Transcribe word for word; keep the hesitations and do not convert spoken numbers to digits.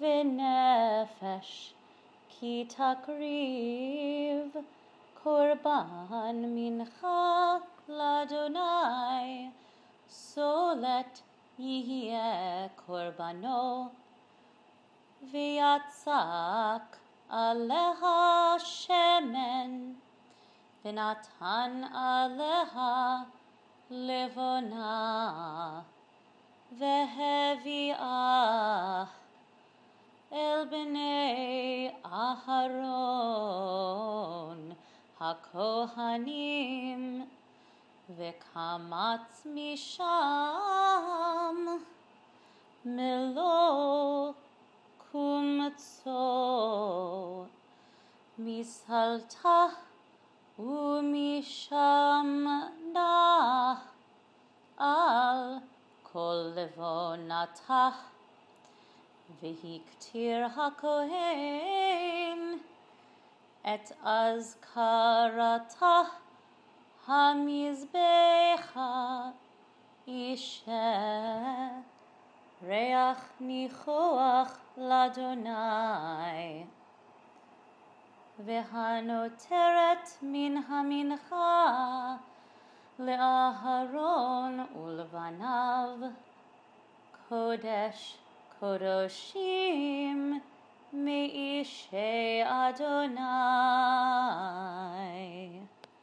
ונפש כי תקריב קורבן מנחה לאדוני, סולת יהיה קורבנו, ויצק עליה שמן, ונתן עליה לבונה, והביאה אל בני אהרון הכהנים, וקמץ משם מלוא קומצו מסלתה ומשם נח על כל לבונתה, והקטיר הכהן את אזכרתה המזבחה אישה ריח ניחוח לאדוני, והנותרת מן המנחה לאהרון ולבניו, קודש קודשים מאישי אדוני.